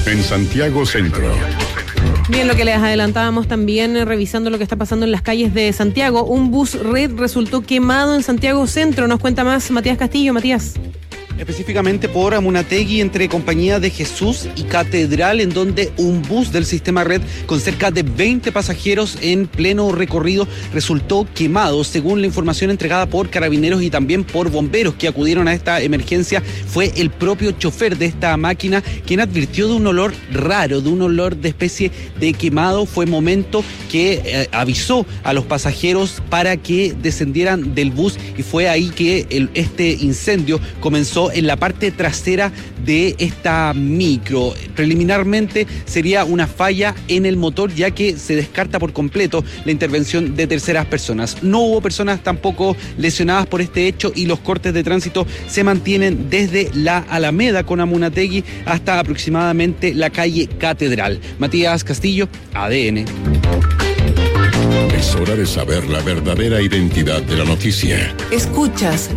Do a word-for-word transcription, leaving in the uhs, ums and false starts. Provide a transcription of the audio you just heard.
en Santiago Centro. Bien, lo que les adelantábamos también, eh, revisando lo que está pasando en las calles de Santiago. Un bus red resultó quemado en Santiago Centro. Nos cuenta más Matías Castillo. Matías. Específicamente por Amunategui, entre Compañía de Jesús y Catedral, en donde un bus del sistema red con cerca de veinte pasajeros en pleno recorrido resultó quemado. Según la información entregada por carabineros y también por bomberos que acudieron a esta emergencia, fue el propio chofer de esta máquina quien advirtió de un olor raro, de un olor de especie de quemado. Fue momento que eh, avisó a los pasajeros para que descendieran del bus, y fue ahí que el, este incendio comenzó en la parte trasera de esta micro. Preliminarmente sería una falla en el motor, ya que se descarta por completo la intervención de terceras personas. No hubo personas tampoco lesionadas por este hecho, y los cortes de tránsito se mantienen desde la Alameda con Amunategui hasta aproximadamente la calle Catedral. Matías Castillo, A D N. Es hora de saber la verdadera identidad de la noticia. Escuchas